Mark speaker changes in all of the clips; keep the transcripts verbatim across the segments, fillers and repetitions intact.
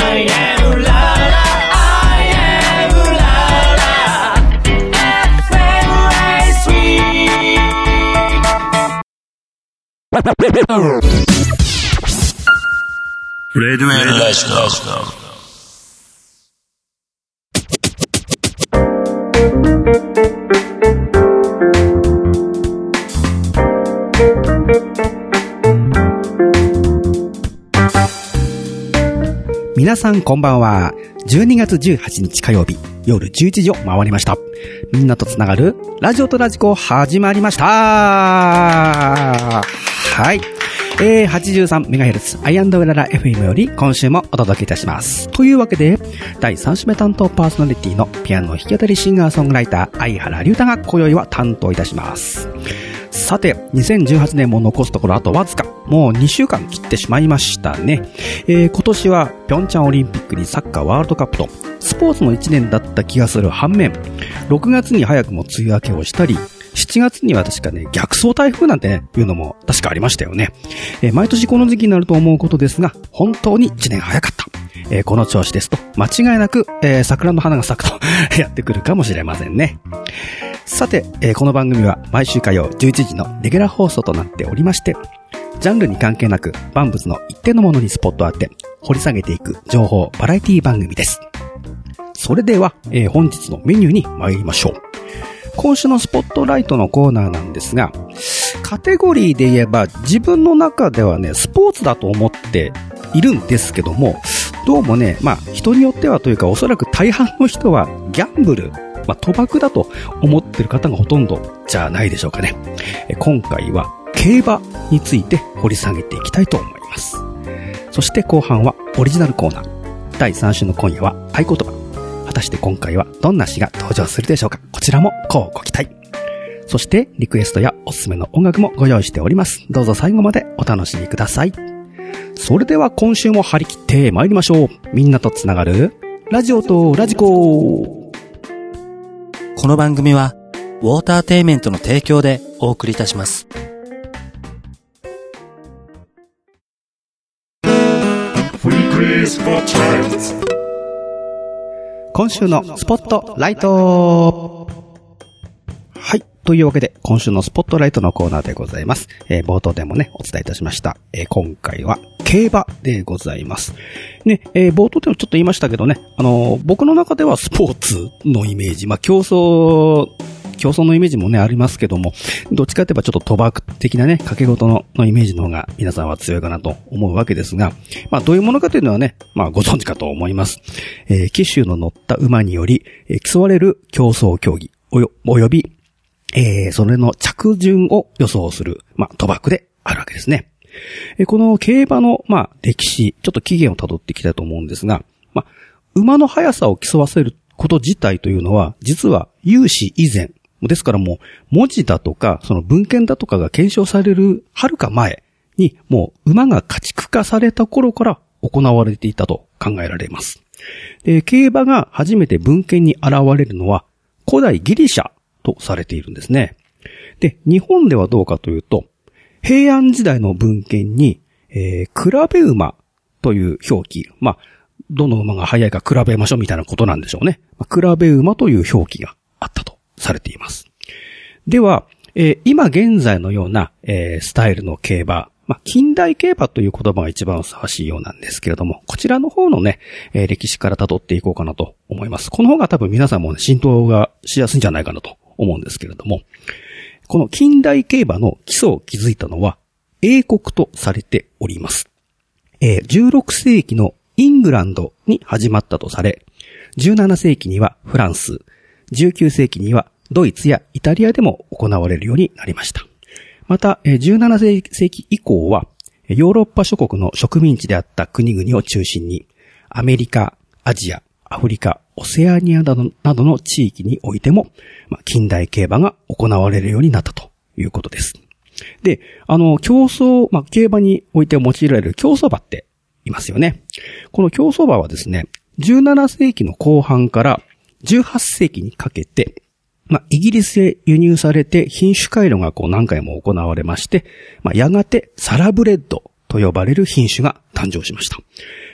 Speaker 1: I am la la I am la la エフエム ライスウィーク
Speaker 2: レディメイドラジオ
Speaker 3: 皆さんこんばんは。じゅうにがつじゅうはちにち火曜日夜じゅういちじを回りました。みんなとつながるラジオとラジコ始まりました。はい。えー、はちじゅうさんメガヘルツ アイアンド ウララ エフエム より今週もお届けいたします。というわけで、だいさん週目担当パーソナリティのピアノ弾き語りシンガーソングライター相原龍太が今宵は担当いたします。さて、にせんじゅうはちねんも残すところあとわずか、もうにしゅうかん切ってしまいましたね。えー、今年はピョンチャンオリンピックにサッカーワールドカップとスポーツのいちねんだった気がする反面、ろくがつに早くも梅雨明けをしたり、しちがつには確かね、逆走台風なんてね、いうのも確かありましたよね。えー、毎年この時期になると思うことですが、本当にいちねん早かった。えー、この調子ですと、間違いなく、えー、桜の花が咲くとやってくるかもしれませんね。さて、えー、この番組は毎週火曜じゅういちじのレギュラー放送となっておりまして、ジャンルに関係なく万物の一定のものにスポットを当て、掘り下げていく情報バラエティ番組です。それでは、えー、本日のメニューに参りましょう。今週のスポットライトのコーナーなんですが、カテゴリーで言えば自分の中ではね、スポーツだと思っているんですけども、どうもね、まあ人によってはというかおそらく大半の人はギャンブル、まあ賭博だと思ってる方がほとんどじゃないでしょうかね。今回は競馬について掘り下げていきたいと思います。そして後半はオリジナルコーナー。だいさん週の今夜は合言葉。果たして今回はどんな詩が登場するでしょうか。こちらもこうご期待。そしてリクエストやおすすめの音楽もご用意しております。どうぞ最後までお楽しみください。それでは今週も張り切って参りましょう。みんなとつながるラジオとラジコ。
Speaker 4: この番組はウォーターテイメントの提供でお送りいたします。
Speaker 3: 今週のスポットライト。はい。というわけで、今週のスポットライトのコーナーでございます。えー、冒頭でもね、お伝えいたしました。えー、今回は競馬でございます。ね、えー、冒頭でもちょっと言いましたけどね、あのー、僕の中ではスポーツのイメージ、まあ、競争、競争のイメージもね、ありますけども、どっちかといえばちょっと賭博的なね、掛け事の、のイメージの方が皆さんは強いかなと思うわけですが、まあ、どういうものかというのはね、まあ、ご存知かと思います。えー、騎手の乗った馬により、えー、競われる競争競技、およ、および、えー、それの着順を予想する、まあ、賭博であるわけですね。えー、この競馬の、まあ、歴史、ちょっと起源をたどっていきたいと思うんですが、まあ、馬の速さを競わせること自体というのは、実は有史以前、ですからもう、文字だとか、その文献だとかが検証されるはるか前に、もう馬が家畜化された頃から行われていたと考えられます。で、競馬が初めて文献に現れるのは、古代ギリシャとされているんですね。で、日本ではどうかというと、平安時代の文献に、えー、比べ馬という表記、まあ、どの馬が速いか比べましょうみたいなことなんでしょうね。まあ、比べ馬という表記があったとされています。では、えー、今現在のような、えー、スタイルの競馬、まあ、近代競馬という言葉が一番ふさわしいようなんですけれども、こちらの方のね、えー、歴史から辿っていこうかなと思います。この方が多分皆さんも、ね、浸透がしやすいんじゃないかなと思うんですけれども、この近代競馬の基礎を築いたのは英国とされております。えー、じゅうろくせいきのイングランドに始まったとされ、じゅうななせいきにはフランス、じゅうきゅうせいきにはドイツやイタリアでも行われるようになりました。また、じゅうななせいき以降は、ヨーロッパ諸国の植民地であった国々を中心に、アメリカ、アジア、アフリカ、オセアニアなどの地域においても、近代競馬が行われるようになったということです。で、あの、競争、まあ、競馬において用いられる競走馬っていますよね。この競走馬はですね、じゅうななせいきの後半からじゅうはっせいきにかけて、まあ、イギリスへ輸入されて品種改良がこう何回も行われまして、まあ、やがてサラブレッドと呼ばれる品種が誕生しました。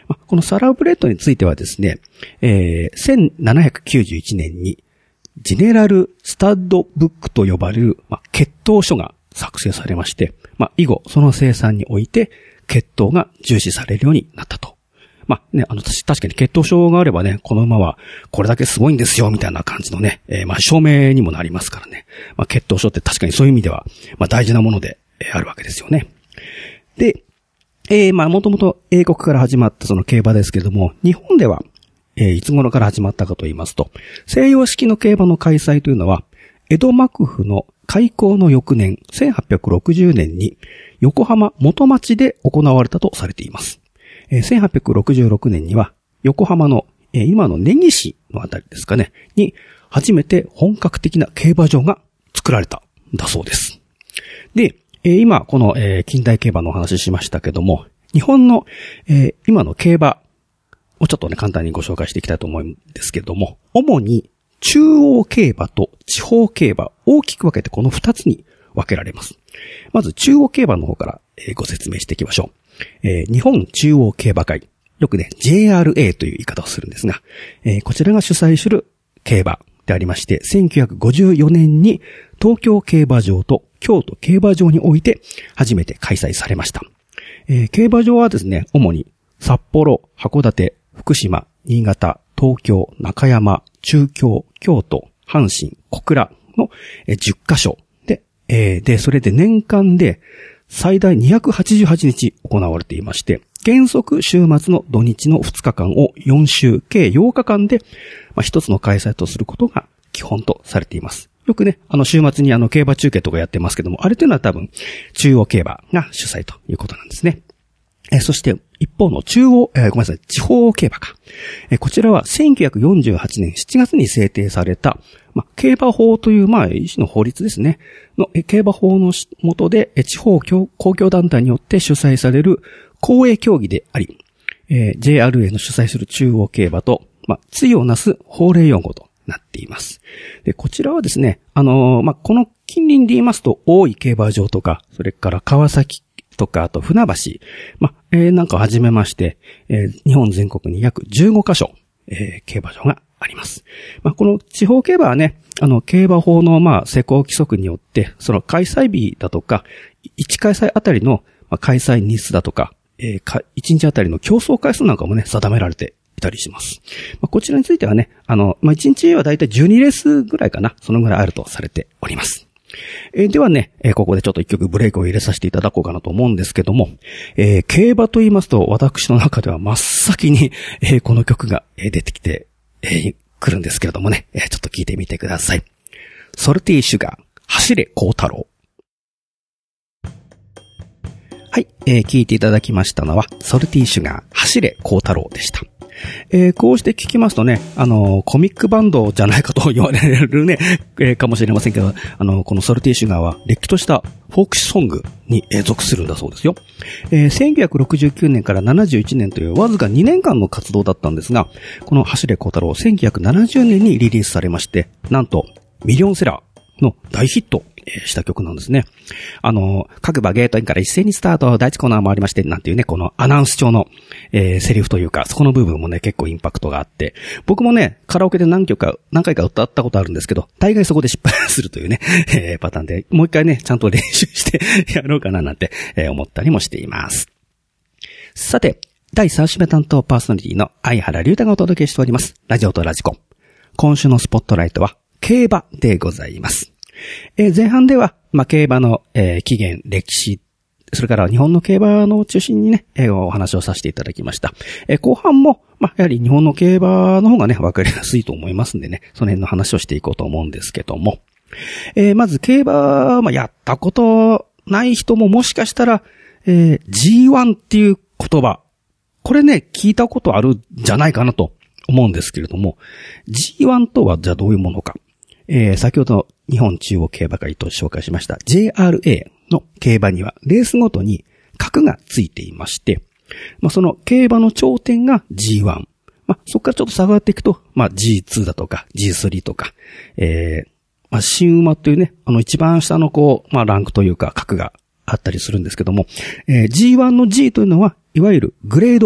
Speaker 3: まあ、このサラブレッドについてはですね、えー、せんななひゃくきゅうじゅういちねんにジェネラルスタッドブックと呼ばれる、まあ、血統書が作成されまして、まあ、以後その生産において血統が重視されるようになったと。まあね、あの、確かに血統書があればね、この馬はこれだけすごいんですよ、みたいな感じのね、えー、まあ証明にもなりますからね。まあ血統書って確かにそういう意味では、まあ大事なもので、えー、あるわけですよね。で、えー、まあもともと英国から始まったその競馬ですけれども、日本では、えー、いつ頃から始まったかと言いますと、西洋式の競馬の開催というのは、江戸幕府の開港の翌年、せんはっぴゃくろくじゅうねんに横浜元町で行われたとされています。えー、せんはっぴゃくろくじゅうろくねんには、横浜の、えー、今の根岸のあたりですかね、に、初めて本格的な競馬場が作られたんだそうです。で、えー、今、この、えー、近代競馬のお話ししましたけども、日本の、えー、今の競馬をちょっとね、簡単にご紹介していきたいと思うんですけども、主に中央競馬と地方競馬、大きく分けてこの二つに分けられます。まず中央競馬の方から、えー、ご説明していきましょう。えー、日本中央競馬会。よくね、ジェイアールエー という言い方をするんですが、えー、こちらが主催する競馬でありまして、せんきゅうひゃくごじゅうよねんに東京競馬場と京都競馬場において初めて開催されました。えー、競馬場はですね、主に札幌、函館、福島、新潟、東京、中山、中京、京都、阪神、小倉のじゅっかしょで、えー、で、それで年間で最大にひゃくはちじゅうはちにち行われていまして、原則週末の土日のふつかかんをよんしゅう、計ようかかんで、まあ、一つの開催とすることが基本とされています。よくね、あの週末にあの競馬中継とかやってますけども、あれというのは多分中央競馬が主催ということなんですね。えー、そして一方の中央、えー、ごめんなさい、地方競馬か。えー、こちらはせんきゅうひゃくよんじゅうはちねんしちがつに制定された、まあ、競馬法という、まあ、一種の法律ですね。の、えー、競馬法の下で、えー、地方公共団体によって主催される公営競技であり、えー、ジェイアールエー の主催する中央競馬と、まあ、対をなす法令用語となっています。で、こちらはですね、あのー、まあ、この近隣で言いますと、大井競馬場とか、それから川崎とか、あと船橋、まあ、えー、なんかをはじめまして、えー、日本全国に約じゅうごかしょ、えー、競馬場があります。まあ、この地方競馬はね、あの、競馬法の、まあ、施行規則によって、その開催日だとか、いち開催あたりの開催日数だとか、えー、いちにちあたりの競争回数なんかもね、定められていたりします。まあ、こちらについてはね、あの、まあ、いちにちはだいたいじゅうにレースぐらいかな、そのぐらいあるとされております。えー、ではね、えー、ここでちょっと一曲ブレイクを入れさせていただこうかなと思うんですけども、えー、競馬と言いますと、私の中では真っ先に、えー、この曲が出てきて、えー、来るんですけれどもね、えー、ちょっと聞いてみてください。ソルティーシュガー、走れ幸太郎。はい、えー、聞いていただきましたのは、ソルティーシュガー、走れ幸太郎でした。えー、こうして聞きますとね、あのー、コミックバンドじゃないかと言われるね、えー、かもしれませんけど、あのー、このソルティーシュガーは、れっきとしたフォークソングに、えー、属するんだそうですよ。えー、せんきゅうひゃくろくじゅうきゅうねんからななじゅういちねんというわずかにねんかんの活動だったんですが、この走れ幸太郎、せんきゅうひゃくななじゅうねんにリリースされまして、なんと、ミリオンセラーの大ヒットした曲なんですね。あの、各馬ゲートインから一斉にスタート、第一コーナー回りまして、なんていうね、このアナウンス調の、えー、セリフというか、そこの部分もね、結構インパクトがあって、僕もね、カラオケで何曲か、何回か歌ったことあるんですけど、大概そこで失敗するというね、えー、パターンで、もう一回ね、ちゃんと練習してやろうかななんて、えー、思ったりもしています。さて、だいさん週目担当パーソナリティの相原龍太がお届けしております。ラジオとラジコン。今週のスポットライトは、競馬でございます。えー、前半では、まあ、競馬の、えー、起源、歴史、それから日本の競馬の中心にね、えー、お話をさせていただきました。えー、後半も、まあ、やはり日本の競馬の方がね、わかりやすいと思いますんでね、その辺の話をしていこうと思うんですけども。えー、まず競馬、まあ、やったことない人ももしかしたら、えー、ジーワン っていう言葉、これね、聞いたことあるんじゃないかなと思うんですけれども、ジーワン とはじゃあどういうものか。えー、先ほど日本中央競馬会と紹介しました ジェイアールエー の競馬にはレースごとに格がついていまして、まあ、その競馬の頂点が ジーワン。まあ、そこからちょっと下がっていくと、まあ、ジーツー だとか ジースリー とか、えー、まあ、新馬というね、あの一番下のこう、まあ、ランクというか格があったりするんですけども、えー、ジーワン の G というのは、いわゆるグレード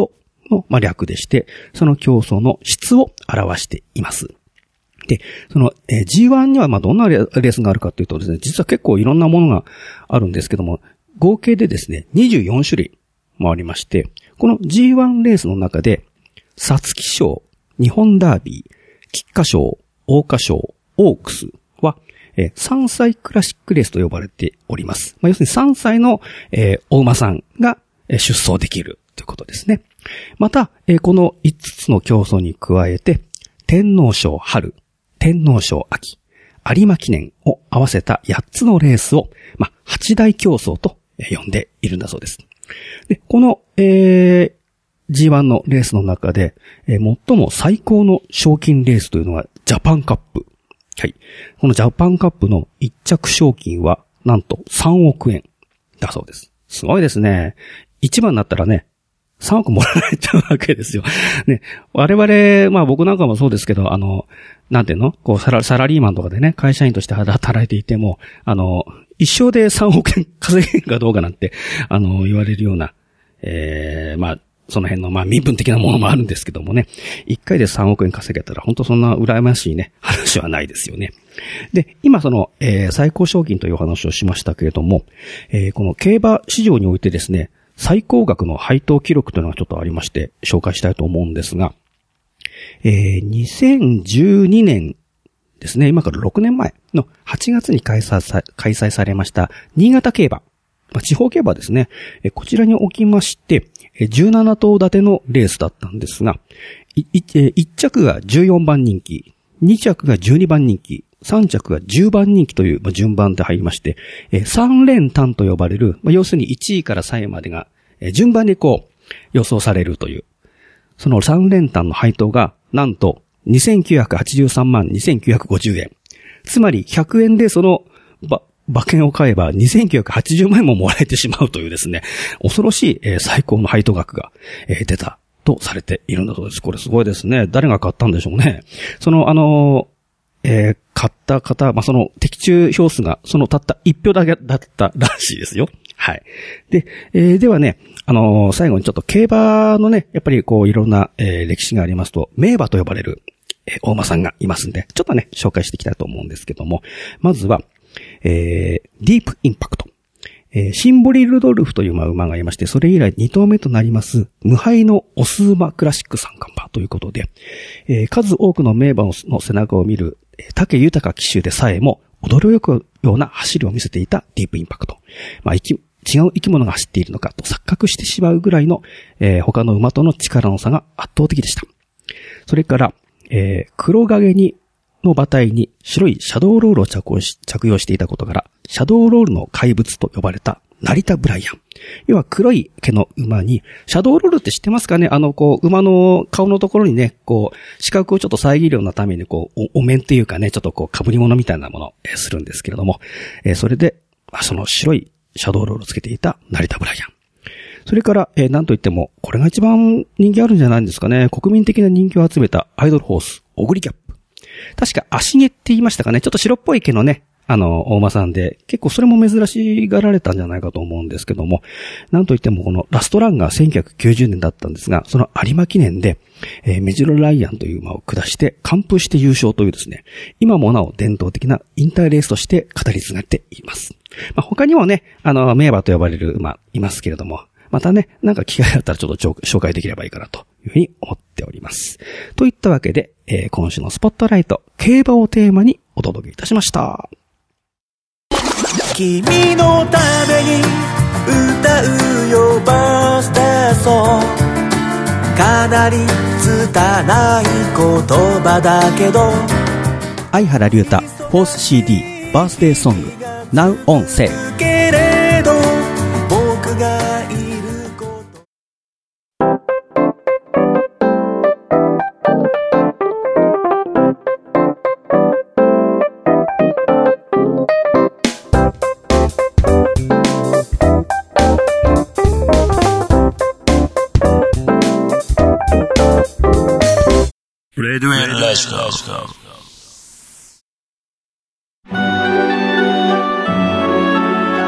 Speaker 3: の、まあ、略でして、その競争の質を表しています。で、その、えー、ジーワン にはまあどんなレースがあるかというとですね、実は結構いろんなものがあるんですけども、合計でですね、にじゅうよん種類もありまして、この ジーワン レースの中で、皐月賞、日本ダービー、菊花賞、桜花賞、オークスは、えー、さんさいクラシックレースと呼ばれております。まあ、要するにさんさいの、えー、お馬さんが出走できるということですね。また、えー、このいつつの競争に加えて、天皇賞春、天皇賞秋、有馬記念を合わせたやっつのレースを、まあ、八大競争と呼んでいるんだそうです。で、この、えー、ジーワン のレースの中で、えー、最も最高の賞金レースというのがジャパンカップ。はい。このジャパンカップの一着賞金は、なんとさんおくえんだそうです。すごいですね。一番になったらね、さんおくもらえちゃうわけですよ。ね。我々、まあ僕なんかもそうですけど、あの、なんていうのこうサラ、サラリーマンとかでね、会社員として働いていても、あの、一生でさんおくえん稼げるかどうかなんて、あの、言われるような、えー、まあ、その辺の、まあ、身分的なものもあるんですけどもね。一回でさんおくえん稼げたら、本当そんな羨ましいね、話はないですよね。で、今その、えー、最高賞金というお話をしましたけれども、えー、この競馬市場においてですね、最高額の配当記録というのがちょっとありまして、紹介したいと思うんですが、えー、にせんじゅうにねんですね、今からろくねんまえのはちがつに開催さ、開催されました、新潟競馬、まあ、地方競馬ですね、えこちらにおきまして、じゅうななとう立てのレースだったんですが、いいいち着がじゅうよんばん人気、に着がじゅうにばん人気、さん着がじゅうばん人気という順番で入りまして、さん連単と呼ばれる、要するにいちいからさんいまでが順番にこう予想されるという、そのさん連単の配当がなんとにせんきゅうひゃくはちじゅうさんまんにせんきゅうひゃくごじゅうえん。つまりひゃくえんでそのば馬券を買えばにせんきゅうひゃくはちじゅうまんえんももらえてしまうというですね、恐ろしい、えー、最高の配当額が、えー、出たとされているんだそうです。これすごいですね。誰が買ったんでしょうね。その、あのー、えー、買った方、まあ、その的中票数がそのたったいち票だけだったらしいですよ。はい。で、えー、ではね、あのー、最後にちょっと競馬のね、やっぱりこういろんな、えー、歴史がありますと、名馬と呼ばれる、えー、大馬さんがいますんで、ちょっとね、紹介していきたいと思うんですけども、まずは、えー、ディープインパクト。えー、シンボリルドルフという馬がいまして、それ以来に頭目となります、無敗のオス馬クラシック三冠馬ということで、えー、数多くの名馬の背中を見る、武豊騎手でさえも、驚くような走りを見せていたディープインパクト。まあ、生き、違う生き物が走っているのかと錯覚してしまうぐらいの、えー、他の馬との力の差が圧倒的でした。それから、えー、黒影に、の馬体に白いシャドーロールを着用し、着用していたことから、シャドーロールの怪物と呼ばれた成田ブライアン。要は黒い毛の馬に、シャドーロールって知ってますかね？あの、こう、馬の顔のところにね、こう、視覚をちょっと遮るようなために、こう、お、お面っていうかね、ちょっとこう、被り物みたいなものを、えー、するんですけれども、えー、それで、その白いシャドーロールをつけていた成田ブライアン。それから、えー、なんといっても、これが一番人気あるんじゃないんですかね。国民的な人気を集めたアイドルホース、オグリキャップ。確か足毛って言いましたかね。ちょっと白っぽい毛のね、あの、大馬さんで、結構それも珍しがられたんじゃないかと思うんですけども、なんといってもこのラストランがせんきゅうひゃくきゅうじゅうねんだったんですが、その有馬記念で、えー、メジロライアンという馬を下して、完封して優勝というですね、今もなお伝統的な引退レースとして語り継がれています。まあ、他にもね、あの、名馬と呼ばれる馬いますけれども、またね、なんか機会があったらちょっと紹介できればいいかなというふうに思っております。といったわけで、えー、今週のスポットライト、競馬をテーマにお届けいたしました。
Speaker 1: 君のために歌うよバースデーソング、かなり拙い言葉だけど、
Speaker 3: 相原龍太フォース シーディー バースデーソング Now on Sale。
Speaker 1: けれど僕がいること、
Speaker 2: レディオエルラジコ。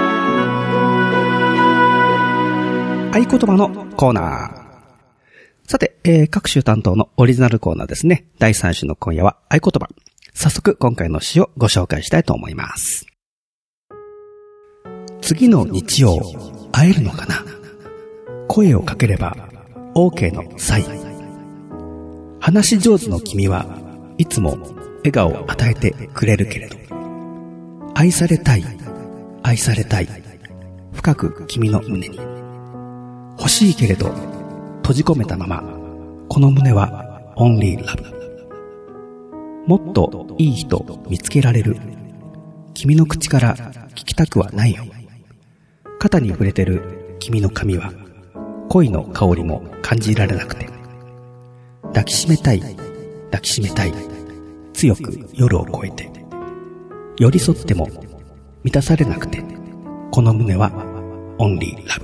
Speaker 3: 合言葉のコーナー。 さて、えー、各種担当のオリジナルコーナーですね。だいさん週の今夜は合言葉。早速今回の詩をご紹介したいと思います。次の日曜、会えるのかな？声をかければ OK のサイン。話し上手の君はいつも笑顔を与えてくれるけれど、愛されたい、愛されたい、深く君の胸に。欲しいけれど閉じ込めたまま、この胸は Only Love。 もっといい人見つけられる。君の口から聞きたくはないよ。肩に触れてる君の髪は恋の香りも感じられなくて、抱きしめたい、抱きしめたい、強く夜を越えて、寄り添っても満たされなくて、この胸は Only Love。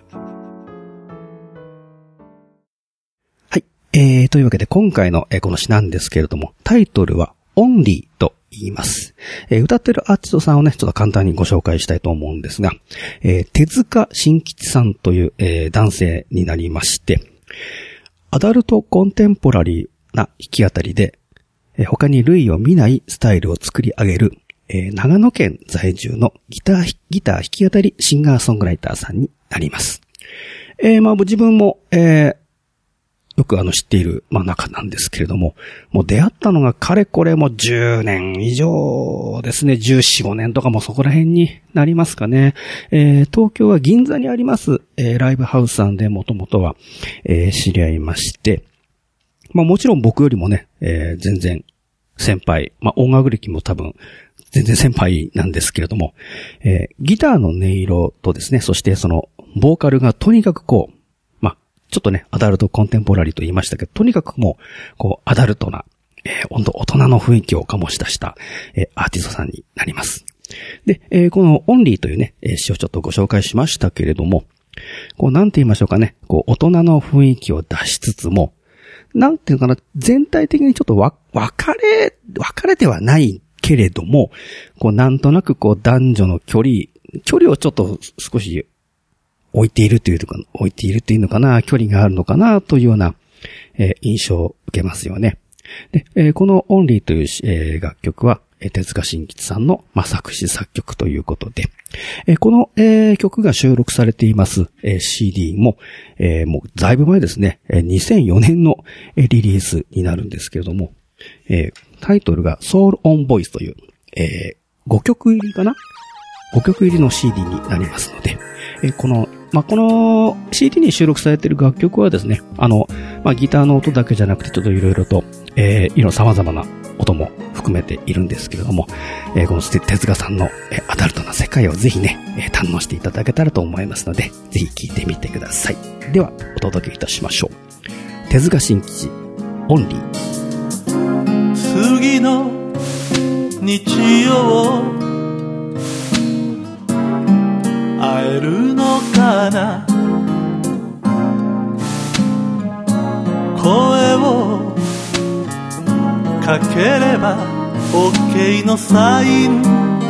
Speaker 3: はい、えー、というわけで今回の、えー、この詩なんですけれども、タイトルは Only と言います。えー、歌ってるアーティストさんをね、ちょっと簡単にご紹介したいと思うんですが、えー、手塚新吉さんという、えー、男性になりまして、アダルトコンテンポラリーな弾き語りで、えー、他に類を見ないスタイルを作り上げる、えー、長野県在住のギター、ギター弾き語りシンガーソングライターさんになります。えー、まあ自分も、えーよくあの知っている、まあ中なんですけれども、もう出会ったのがかれこれもじゅうねん以上ですね。じゅうよん、ごねんとかもそこら辺になりますかね。えー、東京は銀座にあります、えー、ライブハウスさんでもともとは、えー、知り合いまして、まあもちろん僕よりもね、えー、全然先輩、まあ音楽歴も多分全然先輩なんですけれども、えー、ギターの音色とですね、そしてそのボーカルがとにかくこう、ちょっとね、アダルトコンテンポラリーと言いましたけど、とにかくもう、こう、アダルトな、えー、ほんと大人の雰囲気を醸し出した、えー、アーティストさんになります。で、えー、このオンリーというね、えー、詩をちょっとご紹介しましたけれども、こう、なんて言いましょうかね、こう、大人の雰囲気を出しつつも、なんていうかな、全体的にちょっとわ、分かれ、分かれてはないけれども、こう、なんとなくこう、男女の距離、距離をちょっと少し、置いているというか、置いているというのかな、距離があるのかな、というような、えー、印象を受けますよね。で、えー、このオンリーという、えー、楽曲は、えー、手塚新吉さんの、まあ、作詞作曲ということで、えー、この、えー、曲が収録されています、えー、シーディー も、えー、もうだいぶ前ですね、えー、にせんよねんの、えー、リリースになるんですけれども、えー、タイトルが Soul on Voice という、えー、ごきょく入りかな ?ご 曲入りの シーディー になりますので、えー、このまあ、この シーディー に収録されている楽曲はですね、あの、まあ、ギターの音だけじゃなくてちょっといろいろと、えー、いろ様々な音も含めているんですけれども、えー、この手塚さんの、えー、アダルトな世界をぜひね、えー、堪能していただけたらと思いますので、ぜひ聴いてみてください。では、お届けいたしましょう。手塚新吉、オンリー。
Speaker 5: 次の日曜会えるのかな、声をかければ OK のサイン、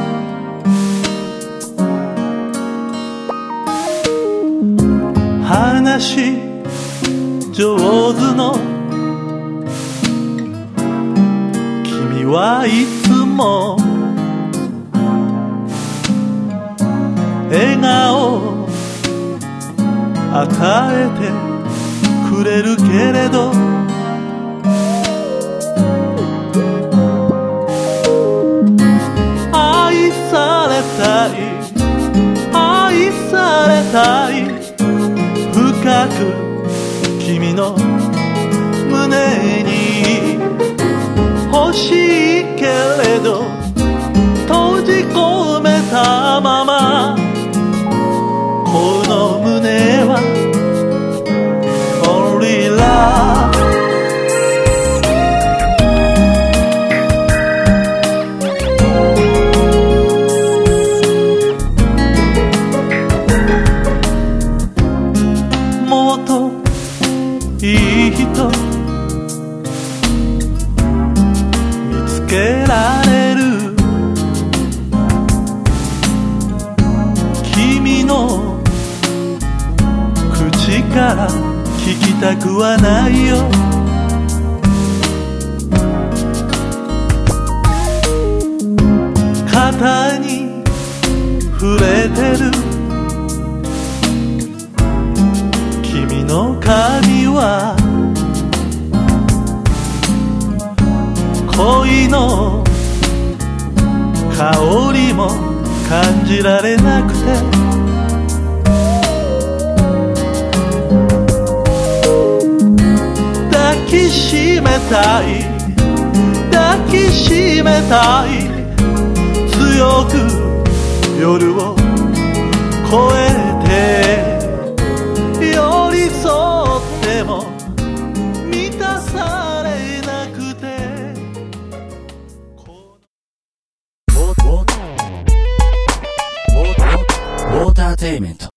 Speaker 5: 話上手の君はいつも笑顔与えてくれるけれど、愛されたい愛されたい、深く君の胸に欲しいけれど閉じ込めたまま、この胸は Only Love。 もっといい人見つけられる、君の口から聞きたくはないよ。肩に触れてる君の髪は恋の香りも感じられなくて、抱きしめたい抱きしめたい、強く夜を越えて寄り添っても満たされなくて。
Speaker 4: ウォーターテイメント。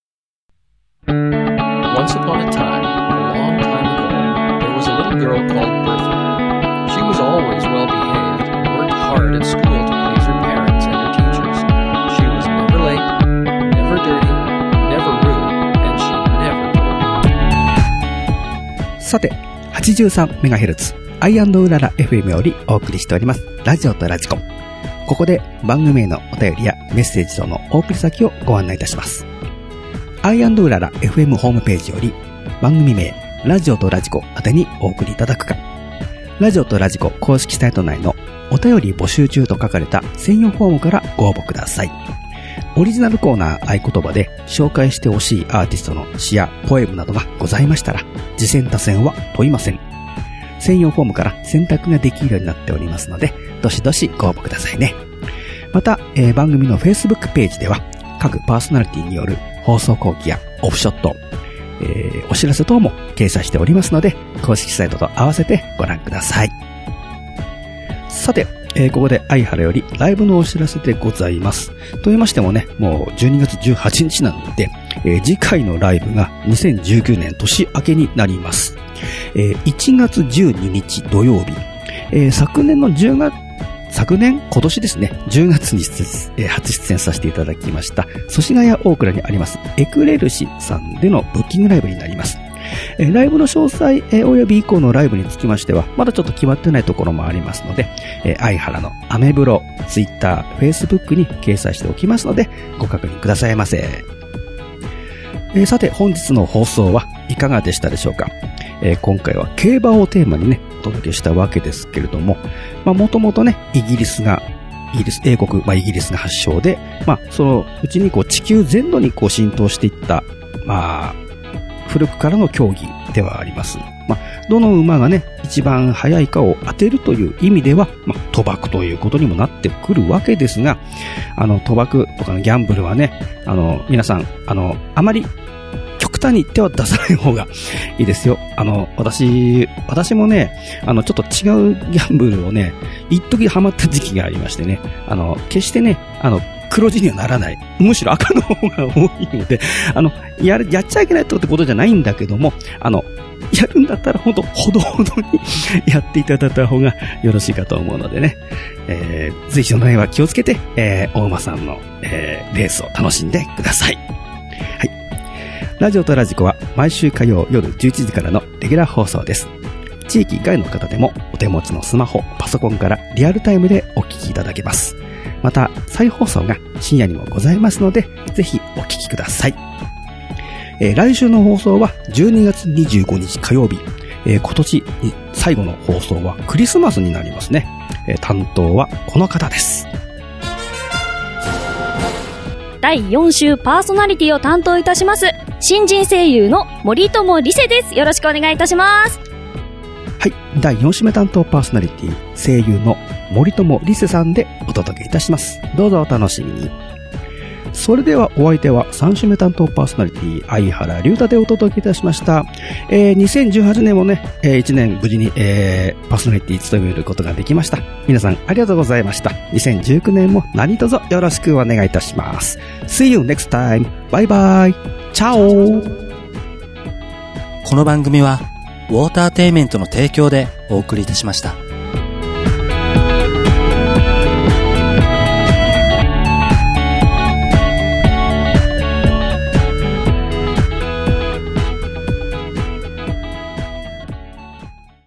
Speaker 6: Once upon a time, a long time ago, there was a little girl called Bertha. She was always well behaved and worked hard at school to please her parents and her teachers. She was never late, never dirty, never rude, and she never told.
Speaker 3: さて、はちじゅうさんメガヘルツ アイアンド うらら エフエム よりお送りしておりますラジオとラジコン。ここで番組へのお便りやメッセージ等のお送り先をご案内いたします。アイアンド うらら エフエム ホームページより番組名ラジオとラジコ宛てにお送りいただくか、ラジオとラジコ公式サイト内のお便り募集中と書かれた専用フォームからご応募ください。オリジナルコーナー合言葉で紹介してほしいアーティストの詩やポエムなどがございましたら、次戦他戦は問いません。専用フォームから選択ができるようになっておりますので、どしどしご応募くださいね。また、えー、番組の Facebook ページでは各パーソナリティによる放送後期やオフショット、えー、お知らせ等も掲載しておりますので、公式サイトと合わせてご覧ください。さて、えー、ここで相原よりライブのお知らせでございます。と言いましてもね、もうじゅうにがつじゅうはちにちなので、えー、次回のライブがにせんじゅうきゅうねん年明けになります。えー、いちがつじゅうににち土曜日、えー、昨年のじゅうがつ昨年今年ですね、じゅうがつに出、えー、初出演させていただきました祖師ヶ谷大倉にありますエクレルシさんでのブッキングライブになります。えー、ライブの詳細、えー、及び以降のライブにつきましてはまだちょっと決まってないところもありますので、えー、相原のアメブロ、ツイッター、フェイスブックに掲載しておきますのでご確認くださいませ。えー、さて本日の放送はいかがでしたでしょうか。えー、今回は競馬をテーマにねお届けしたわけですけれども、まあもともとねイギリスがイギリス英国、まあイギリスが発祥で、まあそのうちにこう地球全土にこう浸透していったまあ古くからの競技ではあります。まあどの馬がね一番速いかを当てるという意味では、まあ賭博ということにもなってくるわけですが、あの賭博とかのギャンブルはね、あの皆さんあのあまり極端に手は出さない方がいいですよ。あの、私、私もね、あの、ちょっと違うギャンブルをね、一時ハマった時期がありましてね、あの、決してね、あの、黒字にはならない。むしろ赤の方が多いので、あの、やる、やっちゃいけないってことじゃないんだけども、あの、やるんだったらほんとほどほどにやっていただいた方がよろしいかと思うのでね、えー、ぜひその辺は気をつけて、えー、大馬さんの、えー、レースを楽しんでください。はい。ラジオとラジコは毎週火曜夜じゅういちじからのレギュラー放送です。地域外の方でもお手持ちのスマホ、パソコンからリアルタイムでお聞きいただけます。また再放送が深夜にもございますので、ぜひお聞きください。えー、来週の放送はじゅうにがつにじゅうごにち火曜日、えー、今年最後の放送はクリスマスになりますね。えー、担当はこの方です。
Speaker 7: だいよん週パーソナリティを担当いたします新人声優の森友理瀬です。よろしくお願いいたします。
Speaker 3: はい、だいよん週目担当パーソナリティ声優の森友理瀬さんでお届けいたします。どうぞお楽しみに。それではお相手はさん週目担当パーソナリティ相原龍太でお届けいたしました。えー、にせんじゅうはちねんもね、えー、いちねん無事に、えー、パーソナリティ務めることができました。皆さんありがとうございました。にせんじゅうきゅうねんも何卒よろしくお願いいたします。See you next time. バイバイ。チャオ。
Speaker 4: この番組はウォーターテイメントの提供でお送りいたしました。